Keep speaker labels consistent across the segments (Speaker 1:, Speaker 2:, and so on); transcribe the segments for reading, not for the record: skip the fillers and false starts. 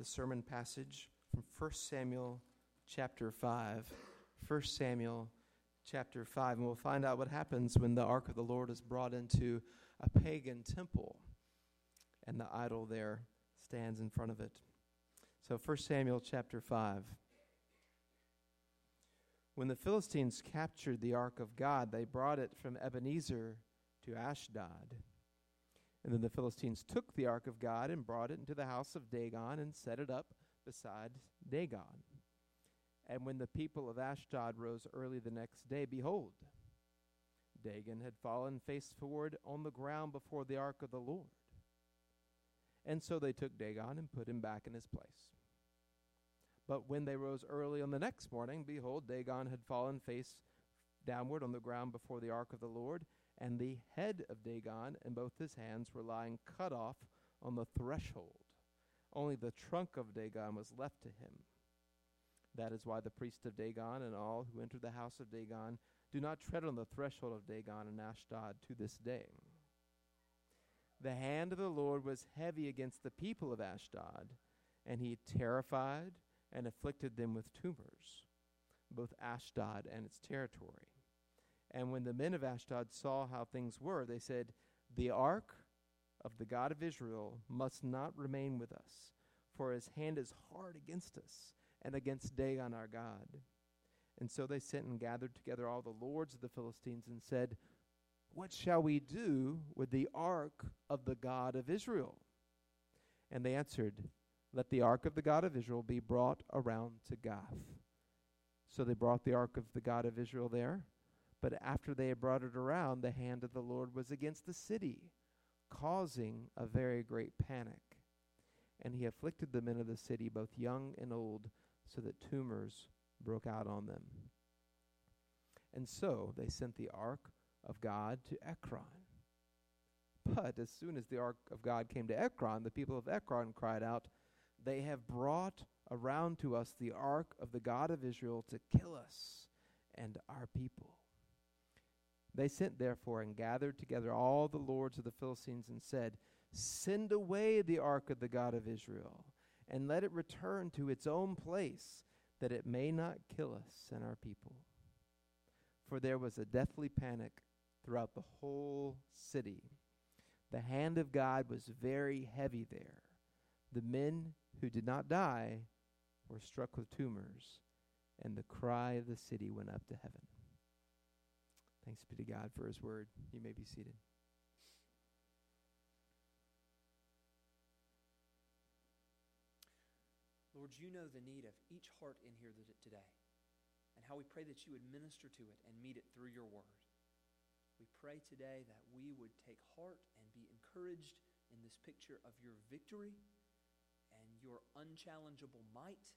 Speaker 1: the sermon passage from 1 Samuel chapter 5. 1 Samuel chapter 5. And we'll find out what happens when the ark of the Lord is brought into a pagan temple and the idol there stands in front of it. So 1 Samuel chapter 5. When the Philistines captured the ark of God, they brought it from Ebenezer to Ashdod. And then the Philistines took the ark of God and brought it into the house of Dagon and set it up beside Dagon. And when the people of Ashdod rose early the next day, behold, Dagon had fallen face forward on the ground before the ark of the Lord. And so they took Dagon and put him back in his place. But when they rose early on the next morning, behold, Dagon had fallen face downward on the ground before the ark of the Lord, and the head of Dagon and both his hands were lying cut off on the threshold. Only the trunk of Dagon was left to him. That is why the priest of Dagon and all who enter the house of Dagon do not tread on the threshold of Dagon and Ashdod to this day. The hand of the Lord was heavy against the people of Ashdod, and he terrified and afflicted them with tumors, both Ashdod and its territory. And when the men of Ashdod saw how things were, they said, "The ark of the God of Israel must not remain with us, for his hand is hard against us and against Dagon our God." And so they sent and gathered together all the lords of the Philistines and said, "What shall we do with the ark of the God of Israel?" And they answered, "Let the ark of the God of Israel be brought around to Gath." So they brought the ark of the God of Israel there. But after they had brought it around, the hand of the Lord was against the city, causing a very great panic. And he afflicted the men of the city, both young and old, so that tumors broke out on them. And so they sent the ark of God to Ekron. But as soon as the ark of God came to Ekron, the people of Ekron cried out, "They have brought around to us the ark of the God of Israel to kill us and our people." They sent therefore and gathered together all the lords of the Philistines and said, "Send away the ark of the God of Israel, and let it return to its own place, that it may not kill us and our people." For there was a deathly panic throughout the whole city. The hand of God was very heavy there. The men who did not die were struck with tumors, and the cry of the city went up to heaven. Thanks be to God for his word. You may be seated.
Speaker 2: Lord, you know the need of each heart in here today, and how we pray that you would minister to it and meet it through your word. We pray today that we would take heart and be encouraged in this picture of your victory and your unchallengeable might.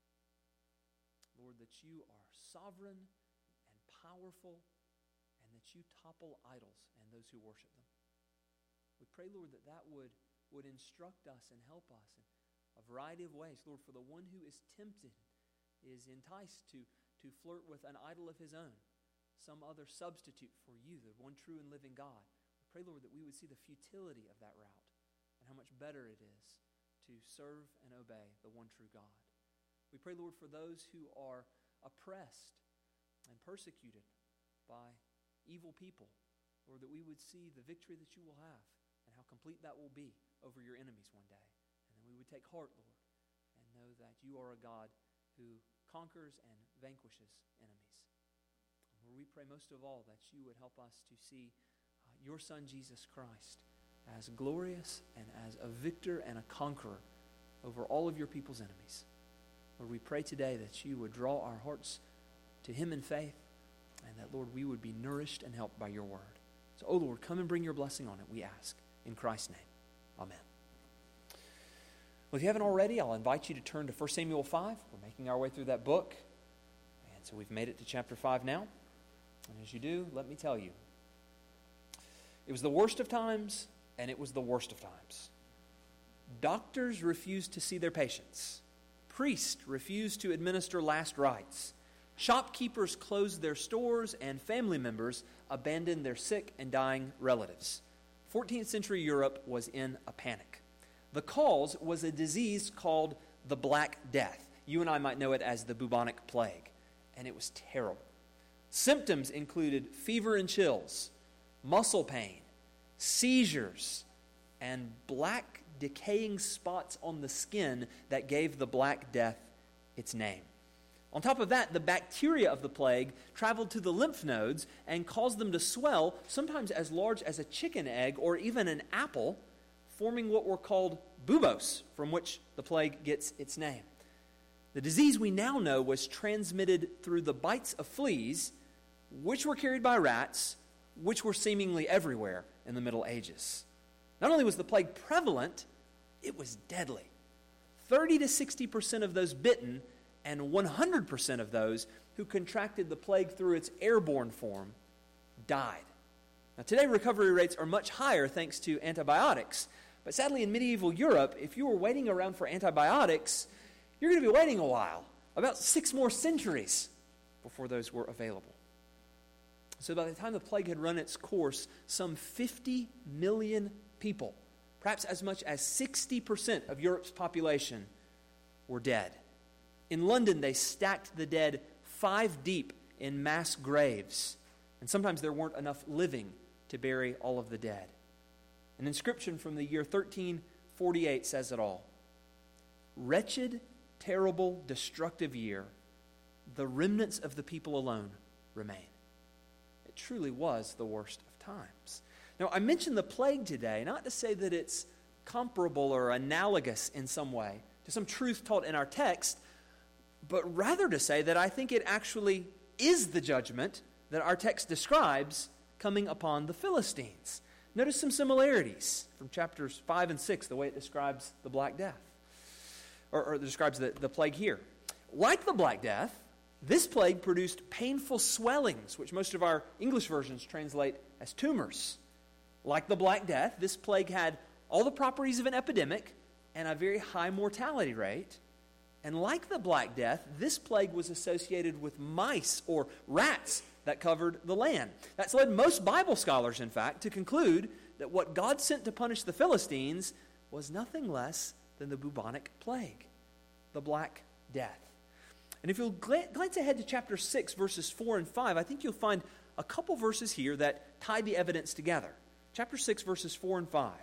Speaker 2: Lord, that you are sovereign and powerful, and that you topple idols and those who worship them. We pray, Lord, that would instruct us and help us in a variety of ways. Lord, for the one who is tempted, is enticed to flirt with an idol of his own, some other substitute for you, the one true and living God. We pray, Lord, that we would see the futility of that route and how much better it is to serve and obey the one true God. We pray, Lord, for those who are oppressed and persecuted by evil people, Lord, that we would see the victory that you will have and how complete that will be over your enemies one day. And then we would take heart, Lord, and know that you are a God who conquers and vanquishes enemies. Lord, we pray most of all that you would help us to see your Son, Jesus Christ, as glorious and as a victor and a conqueror over all of your people's enemies. Lord, we pray today that you would draw our hearts to him in faith, and that, Lord, we would be nourished and helped by your word. So, oh Lord, come and bring your blessing on it, we ask. In Christ's name, amen. Well, if you haven't already, I'll invite you to turn to 1 Samuel 5. We're making our way through that book. And so we've made it to chapter 5 now. And as you do, let me tell you, it was the worst of times, and it was the worst of times. Doctors refused to see their patients. Priests refused to administer last rites. Shopkeepers closed their stores, and family members abandoned their sick and dying relatives. 14th century Europe was in a panic. The cause was a disease called the Black Death. You and I might know it as the bubonic plague. And it was terrible. Symptoms included fever and chills, muscle pain, seizures, and black decaying spots on the skin that gave the Black Death its name. On top of that, the bacteria of the plague traveled to the lymph nodes and caused them to swell, sometimes as large as a chicken egg or even an apple, forming what were called buboes, from which the plague gets its name. The disease we now know was transmitted through the bites of fleas, which were carried by rats, which were seemingly everywhere in the Middle Ages. Not only was the plague prevalent, it was deadly. 30 to 60% of those bitten and 100% of those who contracted the plague through its airborne form died. Now, today recovery rates are much higher thanks to antibiotics, but sadly in medieval Europe, if you were waiting around for antibiotics, you're going to be waiting a while, about 6 more centuries before those were available. So by the time the plague had run its course, some 50 million people, perhaps as much as 60% of Europe's population, were dead. In London, they stacked the dead 5 deep in mass graves, and sometimes there weren't enough living to bury all of the dead. An inscription from the year 1348 says it all. Wretched, terrible, destructive year, the remnants of the people alone remain. It truly was the worst of times. Now, I mentioned the plague today, not to say that it's comparable or analogous in some way to some truth taught in our text, but rather to say that I think it actually is the judgment that our text describes coming upon the Philistines. Notice some similarities from chapters 5 and 6, the way it describes the Black Death, or describes the plague here. Like the Black Death, this plague produced painful swellings, which most of our English versions translate as tumors. Like the Black Death, this plague had all the properties of an epidemic and a very high mortality rate. And like the Black Death, this plague was associated with mice or rats that covered the land. That's led most Bible scholars, in fact, to conclude that what God sent to punish the Philistines was nothing less than the bubonic plague, the Black Death. And if you'll glance ahead to chapter 6, verses 4 and 5, I think you'll find a couple verses here that tie the evidence together. Chapter 6, verses 4 and 5.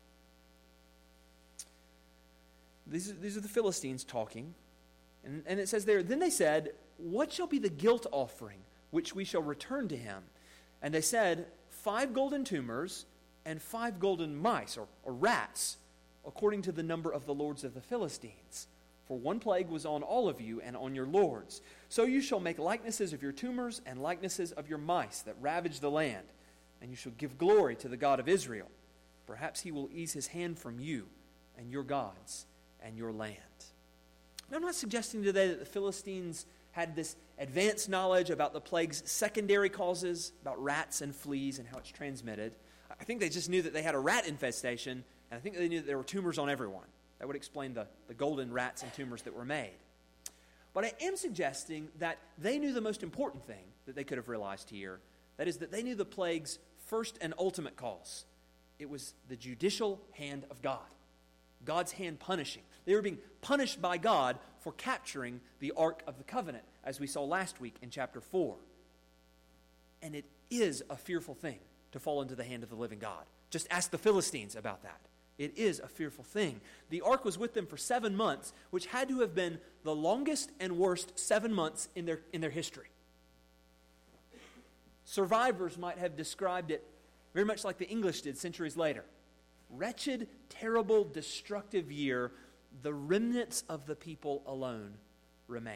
Speaker 2: These are the Philistines talking. And it says there, Then they said, What shall be the guilt offering which we shall return to him? And they said, 5 golden tumors and 5 golden mice, or rats, according to the number of the lords of the Philistines. For one plague was on all of you and on your lords. So you shall make likenesses of your tumors and likenesses of your mice that ravage the land. And you shall give glory to the God of Israel. Perhaps he will ease his hand from you and your gods and your land. Now, I'm not suggesting today that the Philistines had this advanced knowledge about the plague's secondary causes, about rats and fleas and how it's transmitted. I think they just knew that they had a rat infestation, and I think they knew that there were tumors on everyone. That would explain the golden rats and tumors that were made. But I am suggesting that they knew the most important thing that they could have realized here. That is that they knew the plague's first and ultimate cause. It was the judicial hand of God. God's hand punishing. They were being punished by God for capturing the Ark of the Covenant, as we saw last week in chapter 4. And it is a fearful thing to fall into the hand of the living God. Just ask the Philistines about that. It is a fearful thing. The ark was with them for 7 months, which had to have been the longest and worst 7 months in their history. Survivors might have described it very much like the English did centuries later. Wretched, terrible, destructive year, the remnants of the people alone remain.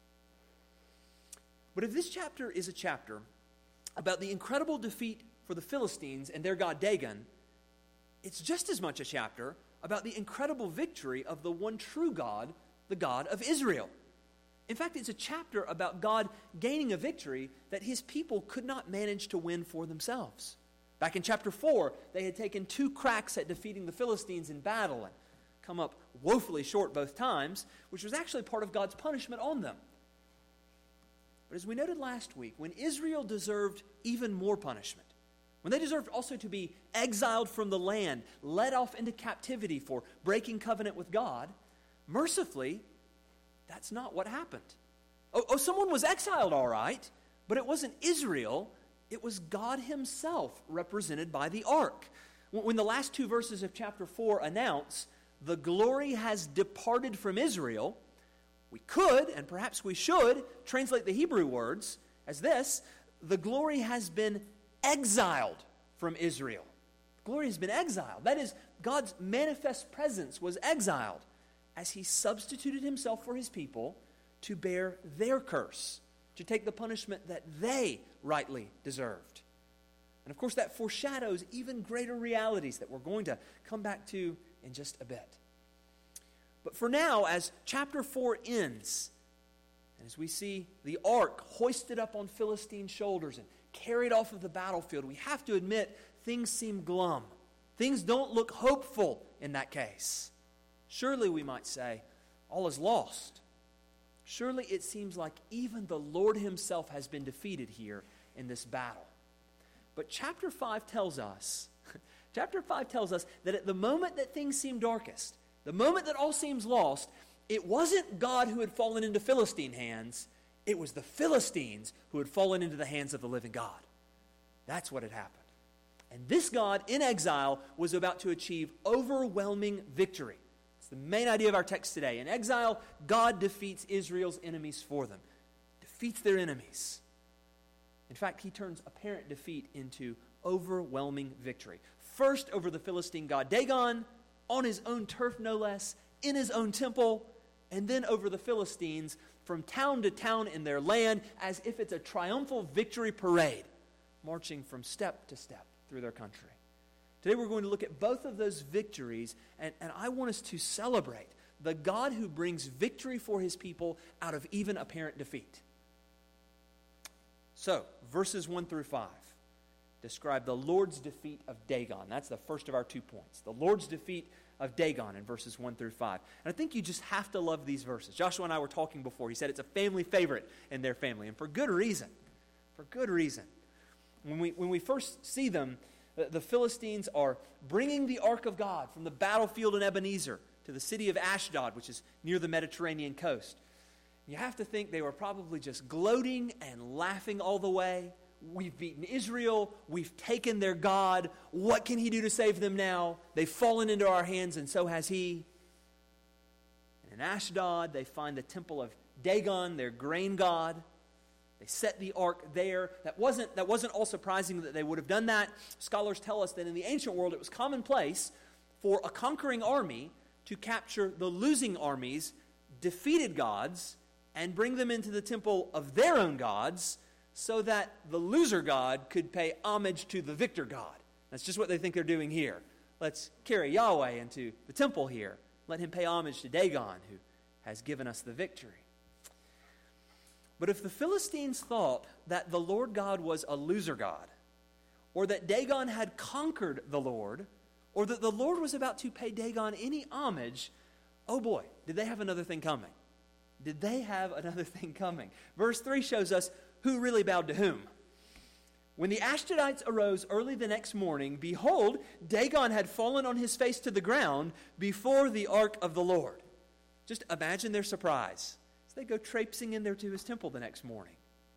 Speaker 2: But if this chapter is a chapter about the incredible defeat for the Philistines and their god Dagon, it's just as much a chapter about the incredible victory of the one true God, the God of Israel. In fact, it's a chapter about God gaining a victory that his people could not manage to win for themselves. Back in chapter 4, they had taken 2 cracks at defeating the Philistines in battle and come up woefully short both times, which was actually part of God's punishment on them. But as we noted last week, when Israel deserved even more punishment, when they deserved also to be exiled from the land, led off into captivity for breaking covenant with God, mercifully, that's not what happened. Someone was exiled, all right, but it wasn't Israel. It was God himself represented by the ark. When the last two verses of chapter 4 announce the glory has departed from Israel, we could, and perhaps we should, translate the Hebrew words as this: the glory has been exiled from Israel. Glory has been exiled. That is, God's manifest presence was exiled as he substituted himself for his people to bear their curse, to take the punishment that they rightly deserved. And of course, that foreshadows even greater realities that we're going to come back to in just a bit. But for now, as chapter 4 ends, and as we see the ark hoisted up on Philistine shoulders and carried off of the battlefield, we have to admit things seem glum. Things don't look hopeful in that case. Surely, we might say, all is lost. Surely it seems like even the Lord himself has been defeated here in this battle. But chapter 5 tells us that at the moment that things seem darkest, the moment that all seems lost, it wasn't God who had fallen into Philistine hands. It was the Philistines who had fallen into the hands of the living God. That's what had happened. And this God in exile was about to achieve overwhelming victory. It's the main idea of our text today. In exile, God defeats Israel's enemies for them. Defeats their enemies. In fact, he turns apparent defeat into overwhelming victory. First over the Philistine god Dagon, on his own turf no less, in his own temple, and then over the Philistines from town to town in their land as if it's a triumphal victory parade, marching from step to step through their country. Today we're going to look at both of those victories, and I want us to celebrate the God who brings victory for his people out of even apparent defeat. So, verses 1 through 5 describe the Lord's defeat of Dagon. That's the first of our 2 points. The Lord's defeat of Dagon in verses 1 through 5. And I think you just have to love these verses. Joshua and I were talking before. He said it's a family favorite in their family, and for good reason. For good reason. When we first see them, the Philistines are bringing the ark of God from the battlefield in Ebenezer to the city of Ashdod, which is near the Mediterranean coast. You have to think they were probably just gloating and laughing all the way. We've beaten Israel. We've taken their God. What can he do to save them now? They've fallen into our hands, and so has he. And in Ashdod, they find the temple of Dagon, their grain god. They set the ark there. That wasn't all surprising that they would have done that. Scholars tell us that in the ancient world, it was commonplace for a conquering army to capture the losing army's defeated gods and bring them into the temple of their own gods so that the loser god could pay homage to the victor god. That's just what they think they're doing here. Let's carry Yahweh into the temple here. Let him pay homage to Dagon, who has given us the victory. But if the Philistines thought that the Lord God was a loser god, or that Dagon had conquered the Lord, or that the Lord was about to pay Dagon any homage, oh boy, did they have another thing coming. Did they have another thing coming? Verse 3 shows us who really bowed to whom. When the Ashdodites arose early the next morning, behold, Dagon had fallen on his face to the ground before the ark of the Lord. Just imagine their surprise as they go traipsing in there to his temple the next morning.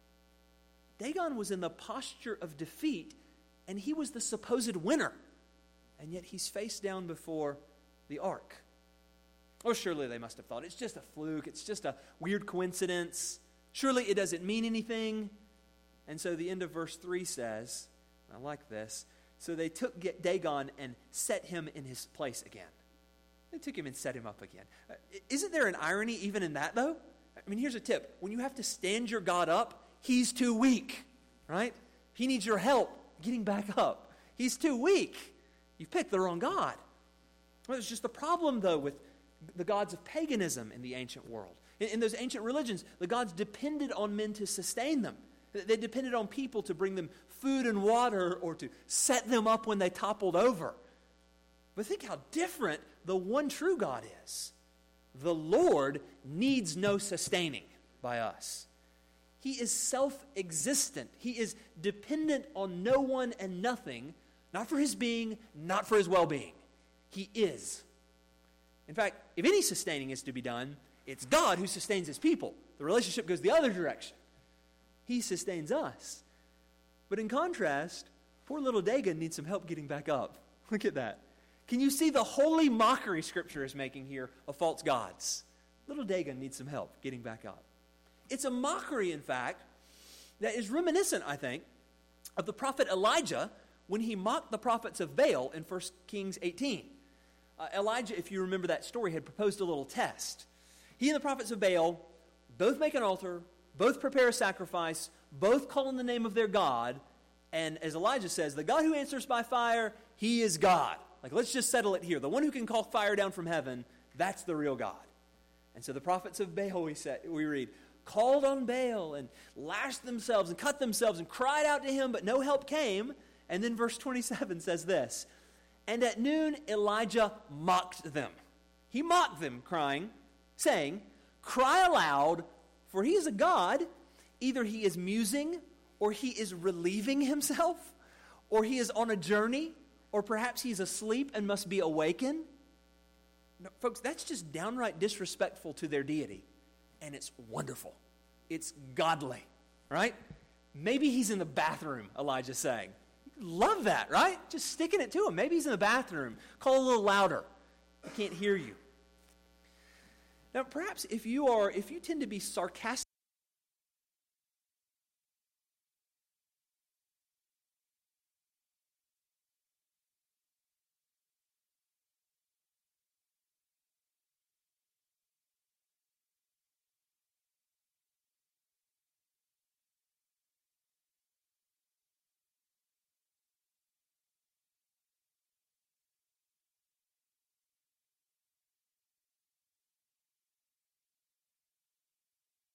Speaker 2: Dagon was in the posture of defeat, and he was the supposed winner. And yet he's face down before the ark. Oh, surely they must have thought, it's just a fluke, it's just a weird coincidence. Surely it doesn't mean anything. And so the end of verse 3 says, I like this, so they took Dagon and set him in his place again. They took him and set him up again. Isn't there an irony even in that, though? I mean, here's a tip. When you have to stand your God up, he's too weak, right? He needs your help getting back up. He's too weak. You picked the wrong God. Well, it's just the problem, though, with the gods of paganism in the ancient world. In those ancient religions, the gods depended on men to sustain them. They depended on people to bring them food and water or to set them up when they toppled over. But think how different the one true God is. The Lord needs no sustaining by us. He is self-existent. He is dependent on no one and nothing, not for his being, not for his well-being. He is. In fact, if any sustaining is to be done, it's God who sustains his people. The relationship goes the other direction. He sustains us. But in contrast, poor little Dagon needs some help getting back up. Look at that. Can you see the holy mockery Scripture is making here of false gods? Little Dagon needs some help getting back up. It's a mockery, in fact, that is reminiscent, I think, of the prophet Elijah when he mocked the prophets of Baal in 1 Kings 18. Elijah, if you remember that story, had proposed a little test. He and the prophets of Baal both make an altar, both prepare a sacrifice, both call on the name of their God, and as Elijah says, the God who answers by fire, he is God. Like, let's just settle it here. The one who can call fire down from heaven, that's the real God. And so the prophets of Baal, we read, called on Baal and lashed themselves and cut themselves and cried out to him, but no help came. And then verse 27 says this, and at noon Elijah mocked them. He mocked them, saying, cry aloud, for he is a God. Either he is musing, or he is relieving himself, or he is on a journey, or perhaps he's asleep and must be awakened. No, folks, that's just downright disrespectful to their deity. And it's wonderful. It's godly, right? Maybe he's in the bathroom, Elijah's saying. Love that, right? Just sticking it to him. Maybe he's in the bathroom. Call a little louder. I can't hear you. Now, perhaps if you tend to be sarcastic